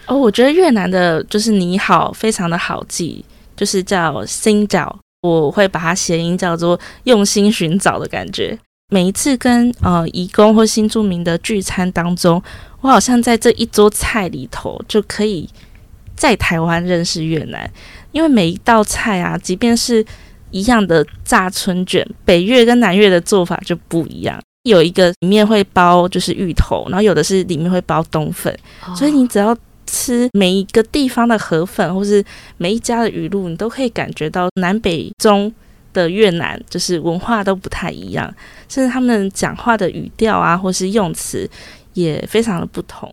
哦，我觉得越南的就是你好非常的好记，就是叫新找，我会把它谐音叫做用心寻找的感觉。每一次跟移工或新住民的聚餐当中，我好像在这一桌菜里头就可以在台湾认识越南，因为每一道菜啊，即便是一样的炸春卷，北越跟南越的做法就不一样。有一个里面会包就是芋头，然后有的是里面会包冬粉，所以你只要吃每一个地方的河粉，或是每一家的鱼露，你都可以感觉到南北中的越南就是文化都不太一样，甚至他们讲话的语调啊，或是用词也非常的不同。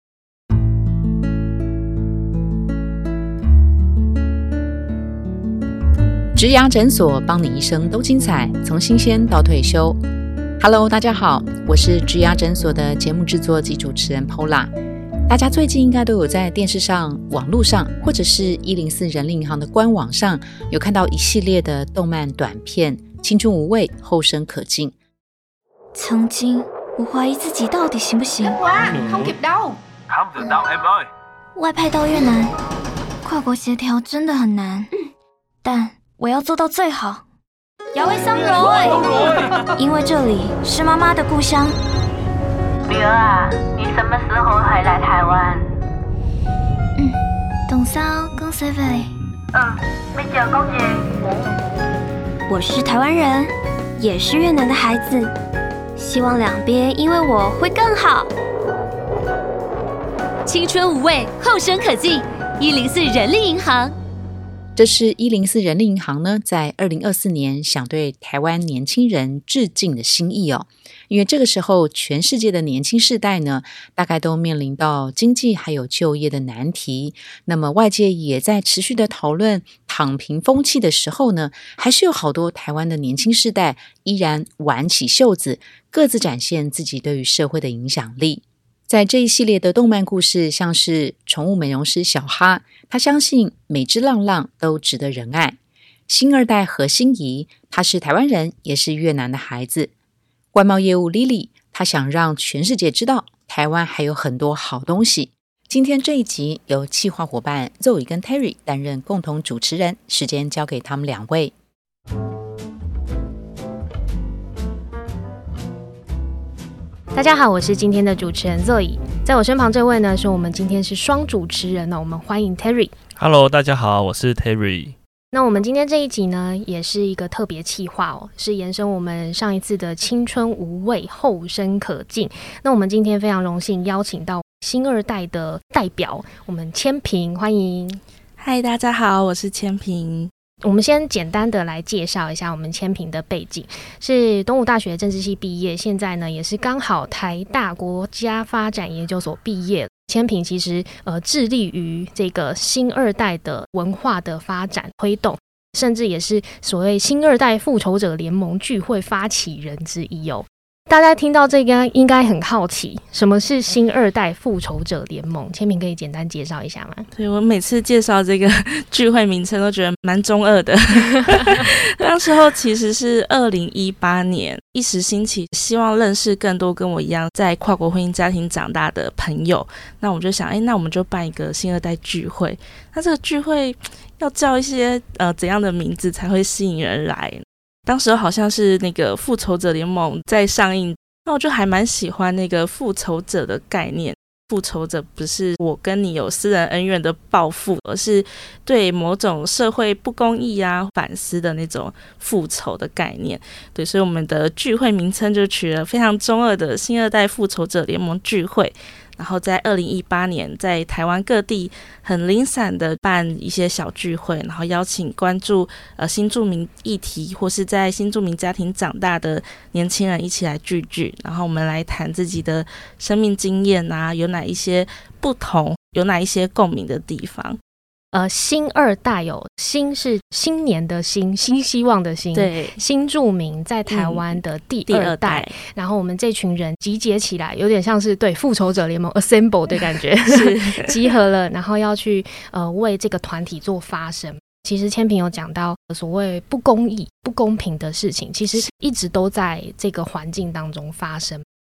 植牙诊所，帮你一生都精彩，从新鲜到退休。Hello， 大家好，我是植牙诊所的节目制作及主持人 Paula。大家最近应该都有在电视上、网络上，或者是104人力银行的官网上，有看到一系列的动漫短片，青春无畏，后生可敬。 曾经我怀疑自己到底行不行。 không kịp đâu em ơi。 外派到越南，跨国协调真的很难，但我要做到最好。雅威桑柔，因为这里是妈妈的故乡。 女儿啊，你什么时候回来台湾？ 董骚公司费。 bây giờ con về。 我是台湾人，也是越南的孩子，希望两边因为我会更好。 青春无畏，后生可敬，104人力银行。 这是104人力银行呢，在2024年想对台湾年轻人致敬的心意哦。因为这个时候，全世界的年轻世代呢，大概都面临到经济还有就业的难题。那么外界也在持续的讨论躺平风气的时候呢，还是有好多台湾的年轻世代依然挽起袖子，各自展现自己对于社会的影响力。在这一系列的动漫故事，像是宠物美容师小哈，他相信每只浪浪都值得人爱。新二代何心怡，他是台湾人，也是越南的孩子。外贸业务 Lily， 他想让全世界知道台湾还有很多好东西。今天这一集由企划伙伴 Zoe 跟 Terry 担任共同主持人，时间交给他们两位。 大家好，我是今天的主持人 Zoe， 在我身旁这位呢，是我们今天是双主持人呢，我们欢迎 Terry。 Hello， 大家好，我是 Terry。 那我们今天这一集呢，也是一个特别企划哦，是延伸我们上一次的青春无畏，后生可敬。那我们今天非常荣幸邀请到新二代的代表，我们千萍，欢迎。 嗨，大家好，我是千萍。 我们先简单的来介绍一下我们千萍的背景，是东吴大学政治系毕业，现在呢也是刚好台大国家发展研究所毕业。千萍其实致力于这个新二代的文化的发展推动，甚至也是所谓新二代复仇者联盟聚会发起人之一哦。大家听到这个应该很好奇，什么是新二代复仇者联盟？千萍可以简单介绍一下吗？ 对，我每次介绍这个聚会名称都觉得蛮中二的。当时候其实是2018年，一时兴起，希望认识更多跟我一样在跨国婚姻家庭长大的朋友。那我就想，那我们就办一个新二代聚会。那这个聚会要叫一些怎样的名字才会吸引人来？当时好像是那个复仇者联盟在上映，那我就还蛮喜欢那个复仇者的概念。复仇者不是我跟你有私人恩怨的报复，而是对某种社会不公义啊反思的那种复仇的概念。对，所以我们的聚会名称就取了非常中二的新二代复仇者联盟聚会。然后在2018年在台湾各地很零散的办一些小聚会，然后邀请关注新住民议题或是在新住民家庭长大的年轻人一起来聚，然后我们来谈自己的生命经验啊，有哪一些不同，有哪一些共鸣的地方。 新二代新是新年的新，新希望的新， 对， 新住民在台湾的第二代，然后我们这群人集结起来，有点像是对复仇者联盟 assemble 的感觉，是集合了，然后要去为这个团体做发声。其实千萍有讲到所谓不公义、不公平的事情，其实一直都在这个环境当中发生。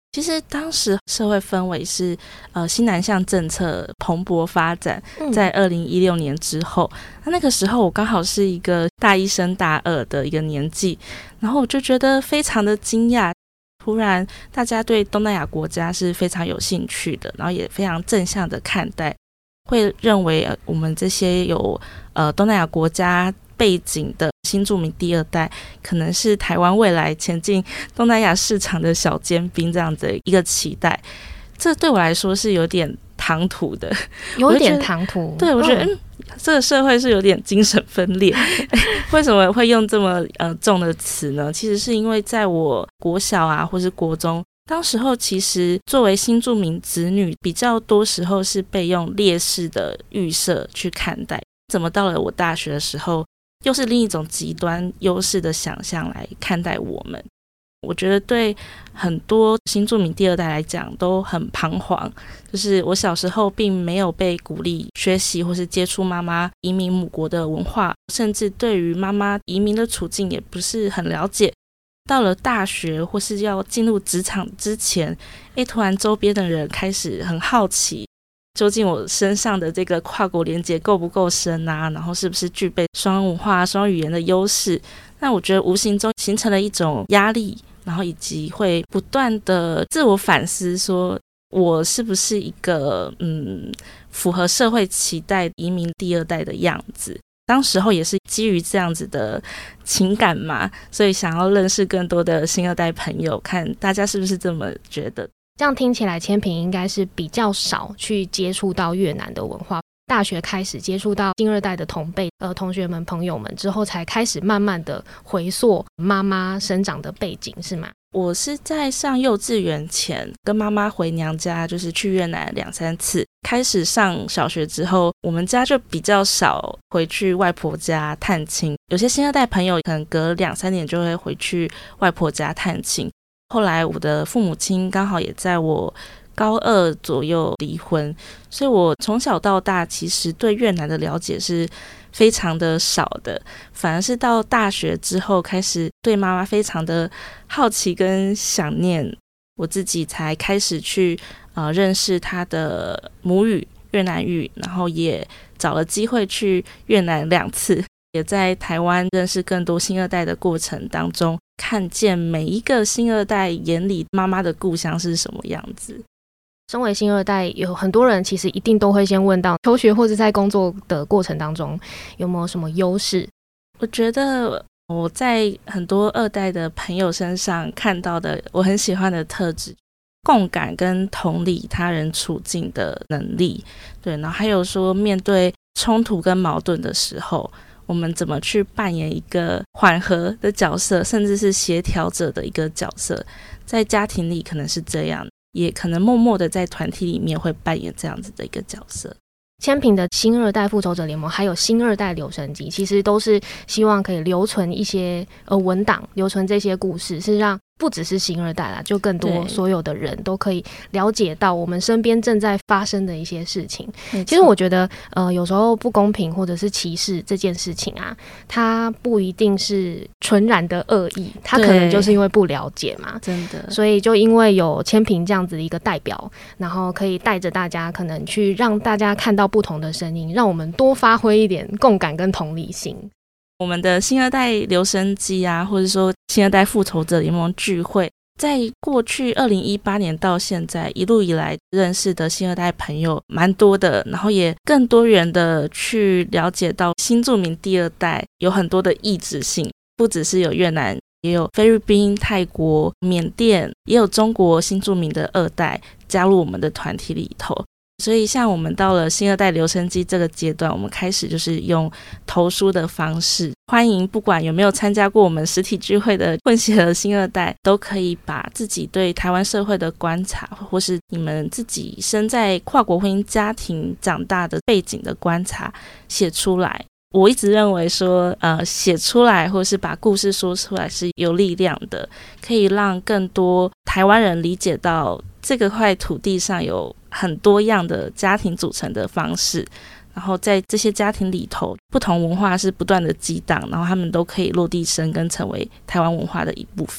其实当时社会氛围是新南向政策蓬勃发展，在2016年之后，那个时候我刚好是一个大一升大二的一个年纪，然后我就觉得非常的惊讶，突然大家对东南亚国家是非常有兴趣的，然后也非常正向的看待，会认为我们这些有东南亚国家背景的新住民第二代可能是台湾未来前进东南亚市场的小尖兵，这样的一个期待。这对我来说是有点唐突的， 有点唐突。 对，我觉得这个社会是有点精神分裂。为什么会用这么重的词呢？其实是因为在我国小啊或是国中，当时候其实作为新住民子女比较多时候是被用劣势的预设去看待，怎么到了我大学的时候又是另一种极端优势的想象来看待我们。我觉得对很多新住民第二代来讲都很彷徨，就是我小时候并没有被鼓励学习或是接触妈妈移民母国的文化，甚至对于妈妈移民的处境也不是很了解。到了大学或是要进入职场之前，突然周边的人开始很好奇，究竟我身上的这个跨国连结够不够深啊？然后是不是具备双文化、双语言的优势？那我觉得无形中形成了一种压力，然后以及会不断的自我反思，说我是不是一个符合社会期待移民第二代的样子。当时候也是基于这样子的情感嘛，所以想要认识更多的新二代朋友，看大家是不是这么觉得。 这样听起来千萍应该是比较少去接触到越南的文化，大学开始接触到新二代的同辈同学们朋友们之后，才开始慢慢的回溯妈妈生长的背景，是吗？ 我是在上幼稚园前跟妈妈回娘家，就是去越南2-3次。开始上小学之后，我们家就比较少回去外婆家探亲，有些新二代朋友可能隔2-3年就会回去外婆家探亲。后来我的父母亲刚好也在我高2左右离婚，所以我从小到大其实对越南的了解是非常的少的，反而是到大学之后开始对妈妈非常的好奇跟想念，我自己才开始去认识她的母语越南语，然后也找了机会去越南2次，也在台湾认识更多新二代的过程当中，看见每一个新二代眼里妈妈的故乡是什么样子。 身为新二代，有很多人其实一定都会先问到求学或者在工作的过程当中有没有什么优势。 我觉得我在很多二代的朋友身上看到的我很喜欢的特质，共感跟同理他人处境的能力，对，然后还有说面对冲突跟矛盾的时候，我们怎么去扮演一个缓和的角色，甚至是协调者的一个角色，在家庭里可能是这样，也可能默默的在团体里面会扮演这样子的一个角色。 千萍的新二代复仇者联盟还有新二代留声机，其实都是希望可以留存一些文档，留存这些故事，是让不只是新二代啦，就更多所有的人都可以了解到我们身边正在发生的一些事情。其实我觉得有时候不公平或者是歧视这件事情啊，它不一定是纯然的恶意，它可能就是因为不了解嘛， 真的。所以就因为有千萍这样子的一个代表，然后可以带着大家可能去让大家看到不同的声音，让我们多发挥一点共感跟同理心。 我们的新二代留声机啊，或者说新二代复仇者联盟聚会，在过去2018年到现在一路以来认识的新二代朋友蛮多的，然后也更多元的去了解到新住民第二代有很多的异质性，不只是有越南，也有菲律宾、泰国、缅甸，也有中国新住民的二代加入我们的团体里头。所以像我们到了新二代留声机这个阶段，我们开始就是用投书的方式，欢迎不管有没有参加过我们实体聚会的混血的新二代，都可以把自己对台湾社会的观察，或是你们自己身在跨国婚姻家庭长大的背景的观察写出来。我一直认为说写出来或是把故事说出来是有力量的，可以让更多台湾人理解到这个块土地上有很多样的家庭组成的方式，然后在这些家庭里头，不同文化是不断的激荡，然后他们都可以落地生根，成为台湾文化的一部分。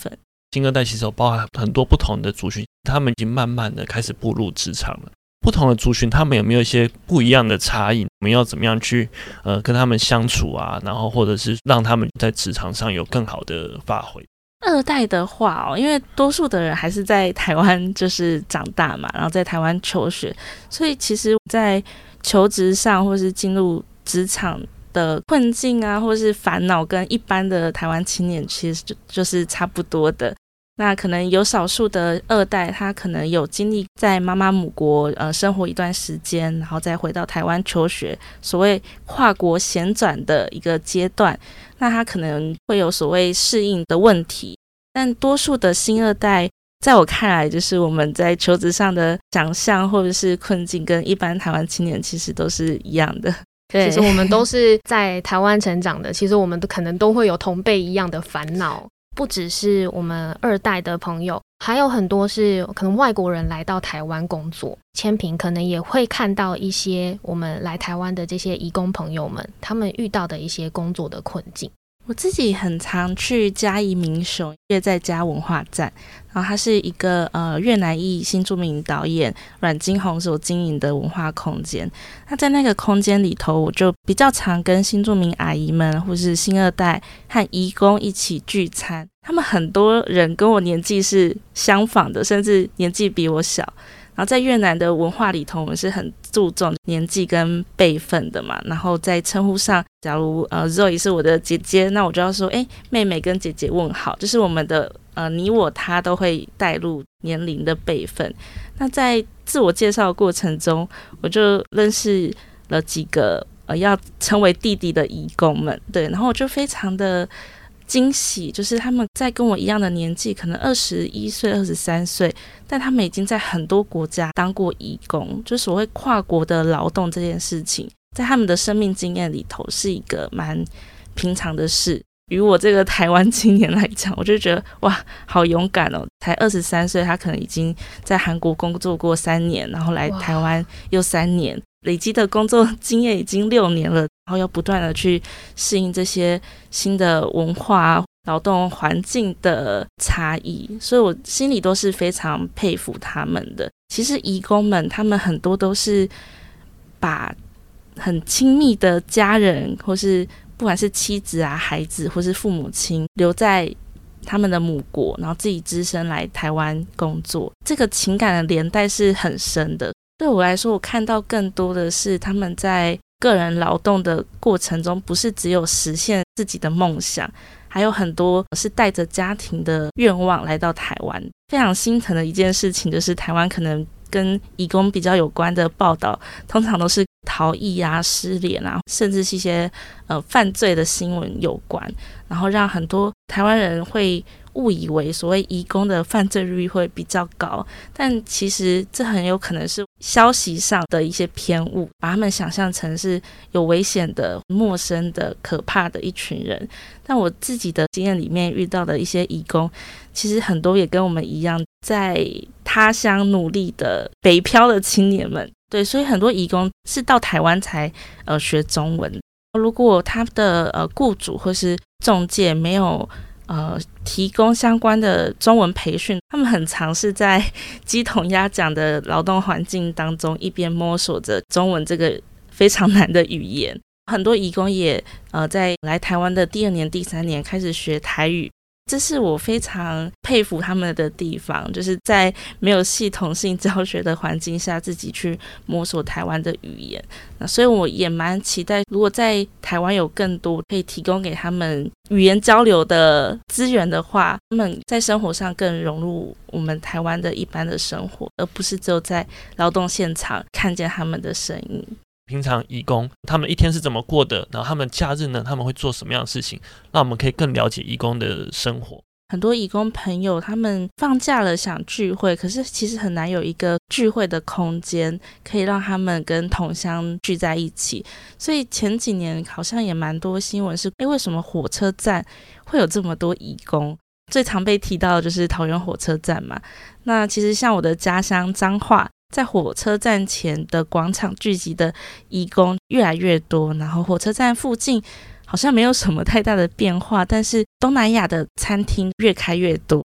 新二代其实有包含很多不同的族群，他们已经慢慢的开始步入职场了。不同的族群他们有没有一些不一样的差异，我们要怎么样去跟他们相处啊，然后或者是让他们在职场上有更好的发挥。 二代的话因为多数的人还是在台湾就是长大嘛，然后在台湾求学，所以其实在求职上或是进入职场的困境啊，或是烦恼跟一般的台湾青年其实就是差不多的。那可能有少数的二代，他可能有经历在妈妈母国生活一段时间，然后再回到台湾求学，所谓跨国衔转的一个阶段，那他可能会有所谓适应的问题。但多数的新二代，在我看来，就是我们在求职上的想象或者是困境，跟一般台湾青年其实都是一样的。 对，其实我们都是在台湾成长的，其实我们可能都会有同辈一样的烦恼。不只是我们二代的朋友，还有很多是可能外国人来到台湾工作，千萍可能也会看到一些我们来台湾的这些移工朋友们，他们遇到的一些工作的困境。 我自己很常去嘉义民雄业在家文化站，然后它是一个越南裔新著名导演阮金红所经营的文化空间。那在那个空间里头，我就比较常跟新住民阿姨们或是新二代和移工一起聚餐，他们很多人跟我年纪是相仿的，甚至年纪比我小。然后在越南的文化里头，我们是很注重年纪跟辈分的嘛，然后在称呼上，假如Zoe 是我的姐姐，那我就要说妹妹跟姐姐问好，就是我们的你我他都会带入年龄的辈分。那在自我介绍的过程中，我就认识了几个要成为弟弟的移工们，对，然后我就非常的惊喜，就是他们在跟我一样的年纪，可能21岁、23岁，但他们已经在很多国家当过移工，就所谓跨国的劳动这件事情，在他们的生命经验里头是一个蛮平常的事。于我这个台湾青年来讲，我就觉得哇，好勇敢哦！才23岁，他可能已经在韩国工作过3年，然后来台湾又3年，累积的工作经验已经6年了，然后要不断的去适应这些新的文化、劳动环境的差异，所以我心里都是非常佩服他们的。其实移工们他们很多都是把很亲密的家人，或是不管是妻子啊、孩子或是父母亲留在他们的母国，然后自己只身来台湾工作，这个情感的连带是很深的。对我来说，我看到更多的是他们在个人劳动的过程中，不是只有实现自己的梦想，还有很多是带着家庭的愿望来到台湾。非常心疼的一件事情就是台湾可能跟移工比较有关的报道，通常都是逃逸啊、失联啊，甚至是一些犯罪的新闻有关，然后让很多台湾人会误以为所谓移工的犯罪率会比较高，但其实这很有可能是消息上的一些偏误，把他们想象成是有危险的、陌生的、可怕的一群人。但我自己的经验里面遇到的一些移工，其实很多也跟我们一样，在他乡努力的北漂的青年们。对，所以很多移工是到台湾才学中文。如果他的雇主或是仲介没有提供相关的中文培训，他们很常是在鸡同鸭讲的劳动环境当中，一边摸索着中文这个非常难的语言。很多移工也在来台湾的第2年、第3年开始学台语，这是我非常佩服他们的地方，就是在没有系统性教学的环境下，自己去摸索台湾的语言。那所以我也蛮期待，如果在台湾有更多可以提供给他们语言交流的资源的话，他们在生活上更融入我们台湾的一般的生活，而不是只有在劳动现场看见他们的身影。 平常移工他们一天是怎么过的，然后他们假日呢，他们会做什么样的事情，让我们可以更了解移工的生活。 很多移工朋友他们放假了想聚会，可是其实很难有一个聚会的空间可以让他们跟同乡聚在一起。所以前几年好像也蛮多新闻是为什么火车站会有这么多移工，最常被提到的就是桃园火车站嘛。那其实像我的家乡彰化，在火车站前的广场聚集的移工越来越多，然后火车站附近好像没有什么太大的变化，但是东南亚的餐厅越开越多，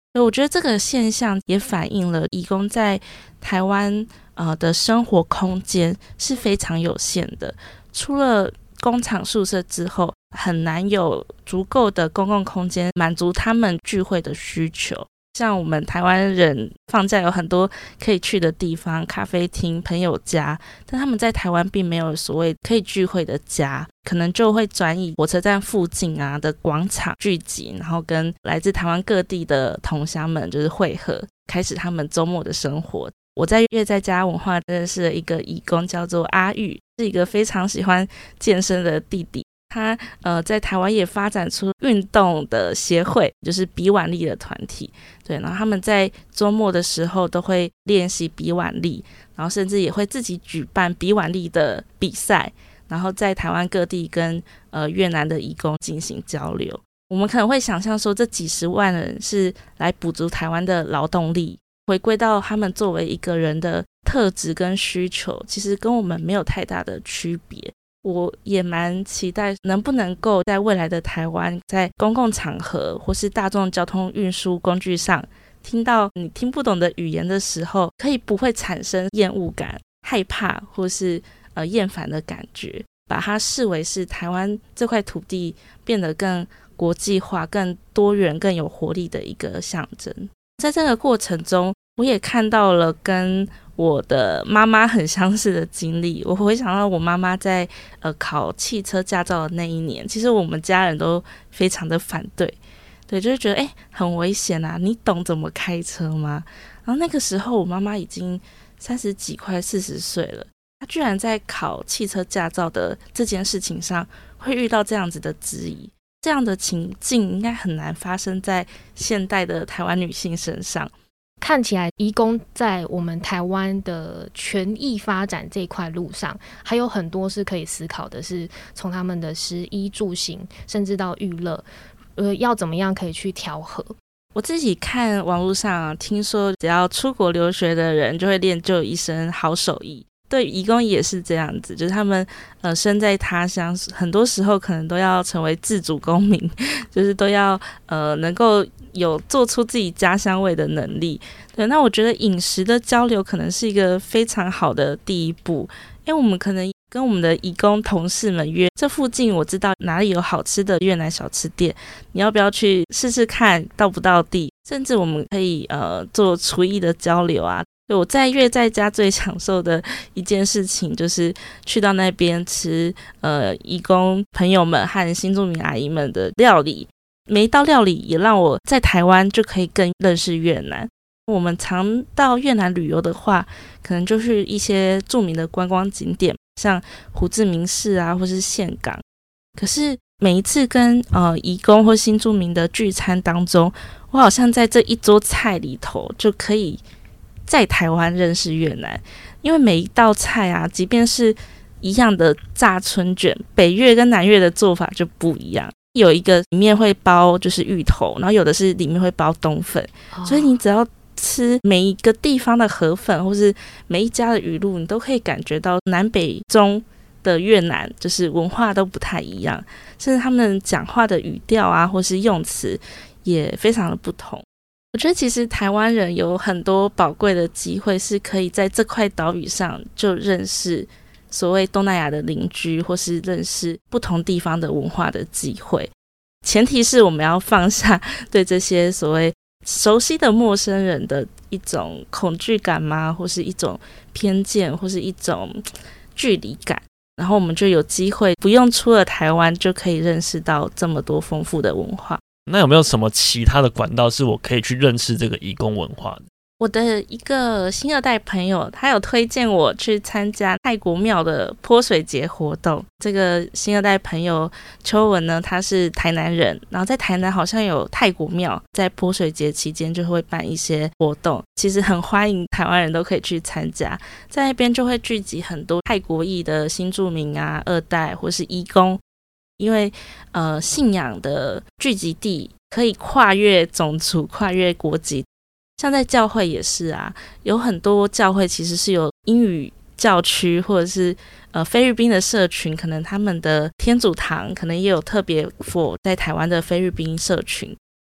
所以我觉得这个现象也反映了移工在台湾的生活空间是非常有限的，除了工厂宿舍之后，很难有足够的公共空间满足他们聚会的需求。像我们台湾人放假有很多可以去的地方，咖啡厅、朋友家，但他们在台湾并没有所谓可以聚会的家，可能就会转移火车站附近的广场聚集，然后跟来自台湾各地的同乡们就是会合，开始他们周末的生活。我在越在家文化认识了一个移工，叫做阿玉，是一个非常喜欢健身的弟弟。他在台湾也发展出运动的协会，就是比腕力的团体。对，然后他们在周末的时候都会练习比腕力，然后甚至也会自己举办比腕力的比赛，然后在台湾各地跟越南的移工进行交流。我们可能会想象说，这几十万人是来补足台湾的劳动力，回归到他们作为一个人的特质跟需求，其实跟我们没有太大的区别。我也蛮期待能不能够在未来的台湾，在公共场合或是大众交通运输工具上，听到你听不懂的语言的时候，可以不会产生厌恶感、害怕或是厌烦的感觉，把它视为是台湾这块土地变得更国际化、更多元、更有活力的一个象征。在这个过程中，我也看到了跟我的妈妈很相似的经历。我回想到我妈妈在考汽车驾照的那一年，其实我们家人都非常的反对，对，就是觉得很危险啊，你懂怎么开车吗？然后那个时候我妈妈已经30几快40岁了，她居然在考汽车驾照的这件事情上会遇到这样子的质疑。这样的情境应该很难发生在现代的台湾女性身上。 看起来移工在我们台湾的权益发展这块路上还有很多是可以思考的，是从他们的食衣住行甚至到娱乐，要怎么样可以去调和。 我自己看网络上听说只要出国留学的人就会练就一身好手艺，对移工也是这样子，就是他们身在他乡，很多时候可能都要成为自主公民，就是都要能够有做出自己家乡味的能力。对，那我觉得饮食的交流可能是一个非常好的第一步，因为我们可能跟我们的移工同事们约，这附近我知道哪里有好吃的越南小吃店，你要不要去试试看到不到地，甚至我们可以做厨艺的交流啊。我在越在家最享受的一件事情就是去到那边吃移工朋友们和新住民阿姨们的料理，每一道料理也让我在台湾就可以更认识越南。我们常到越南旅游的话，可能就是一些著名的观光景点，像胡志明市啊或是岘港。可是每一次跟移工或新住民的聚餐当中，我好像在这一桌菜里头就可以在台湾认识越南。因为每一道菜啊，即便是一样的炸春卷，北越跟南越的做法就不一样，有一个里面会包就是芋头，然后有的是里面会包冬粉，所以你只要吃每一个地方的河粉或是每一家的鱼露，你都可以感觉到南北中的越南就是文化都不太一样，甚至他们讲话的语调啊或是用词也非常的不同。我觉得其实台湾人有很多宝贵的机会是可以在这块岛屿上就认识所谓东南亚的邻居，或是认识不同地方的文化的机会，前提是我们要放下对这些所谓熟悉的陌生人的一种恐惧感吗，或是一种偏见，或是一种距离感，然后我们就有机会不用出了台湾就可以认识到这么多丰富的文化。 那有没有什么其他的管道是我可以去认识这个移工文化的？ 我的一个新二代朋友，他有推荐我去参加泰国庙的泼水节活动。这个新二代朋友邱文呢，他是台南人，然后在台南好像有泰国庙，在泼水节期间就会办一些活动，其实很欢迎台湾人都可以去参加。在那边就会聚集很多泰国裔的新住民啊、二代或是移工，因为信仰的聚集地可以跨越种族、跨越国籍。像在教会也是啊，有很多教会其实是有英语教区，或者是菲律宾的社群，可能他们的天主堂可能也有特别 for 在台湾的菲律宾社群。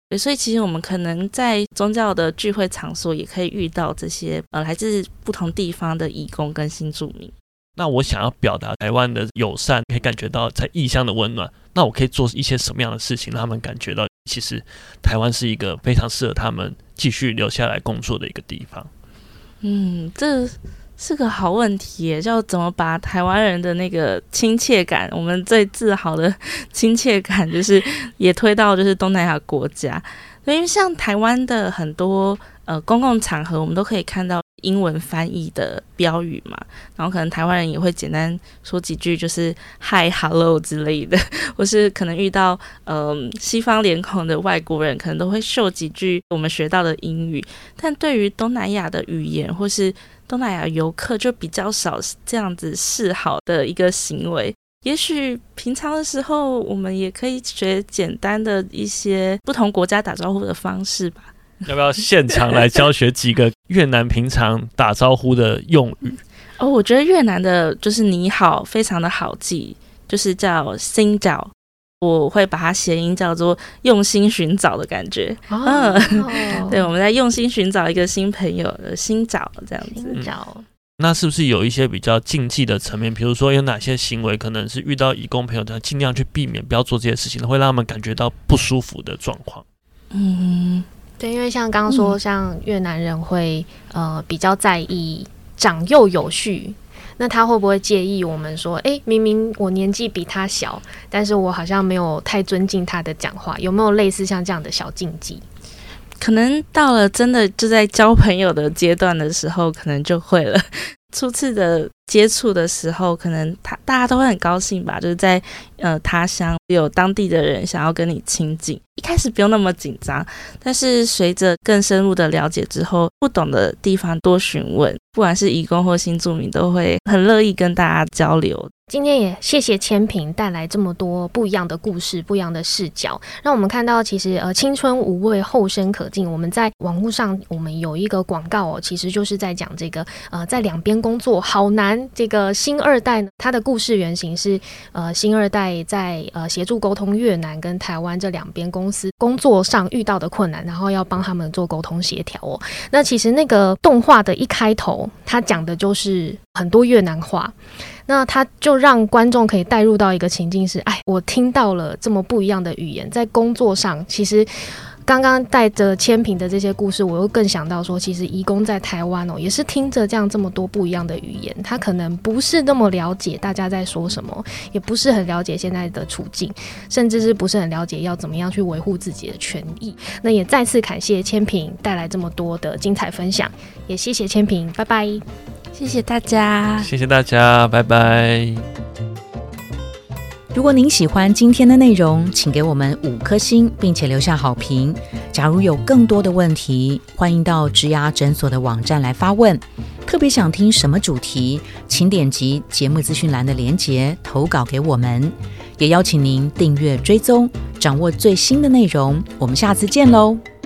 对，所以其实我们可能在宗教的聚会场所也可以遇到这些来自不同地方的移工跟新住民。 那我想要表达台湾的友善，可以感觉到在异乡的温暖，那我可以做一些什么样的事情让他们感觉到其实台湾是一个非常适合他们继续留下来工作的一个地方？ 这是个好问题耶，要怎么把台湾人的那个亲切感，我们最自豪的亲切感，就是也推到就是东南亚国家。因为像台湾的很多公共场合，我们都可以看到英文翻译的标语嘛，然后可能台湾人也会简单说几句，就是 Hi Hello 之类的，或是可能遇到西方脸孔的外国人，可能都会秀几句我们学到的英语。但对于东南亚的语言或是东南亚游客，就比较少这样子示好的一个行为。也许平常的时候，我们也可以学简单的一些不同国家打招呼的方式吧。 要不要现场来教学几个越南平常打招呼的用语？ 我觉得越南的就是你好非常的好记，就是叫xin chào，我会把它谐音叫做用心寻找的感觉。对，我们在用心寻找一个新朋友的新找这样子。 那是不是有一些比较禁忌的层面？比如说有哪些行为可能是遇到移工朋友的尽量去避免，不要做这些事情，会让他们感觉到不舒服的状况？ 对，因为像刚刚说，像越南人会比较在意长幼有序，那他会不会介意我们说，明明我年纪比他小，但是我好像没有太尊敬他的讲话？有没有类似像这样的小禁忌？ 可能到了真的就在交朋友的阶段的时候，可能就会了。初次的接触的时候，可能大家都会很高兴吧，就是在他乡有当地的人想要跟你亲近，一开始不用那么紧张，但是随着更深入的了解之后，不懂的地方多询问，不管是移工或新住民都会很乐意跟大家交流。 今天也谢谢千萍带来这么多不一样的故事，不一样的视角，让我们看到其实青春无畏，后生可敬。我们在网络上我们有一个广告其实就是在讲这个在两边工作好难。这个新二代呢，他的故事原型是新二代在协助沟通越南跟台湾这两边公司工作上遇到的困难，然后要帮他们做沟通协调那其实那个动画的一开头，他讲的就是很多越南话。那他就让观众可以带入到一个情境是，我听到了这么不一样的语言，在工作上，其实刚刚带着千萍的这些故事，我又更想到说，其实移工在台湾也是听着这么多不一样的语言，他可能不是那么了解大家在说什么，也不是很了解现在的处境，甚至是不是很了解要怎么样去维护自己的权益。那也再次感谢千萍带来这么多的精彩分享，也谢谢千萍，拜拜。 谢谢大家， 谢谢大家，拜拜。 如果您喜欢今天的内容，请给我们5颗星，并且留下好评。假如有更多的问题，欢迎到职涯诊所的网站来发问。特别想听什么主题，请点击节目资讯栏的连结投稿给我们。也邀请您订阅追踪，掌握最新的内容。我们下次见喽。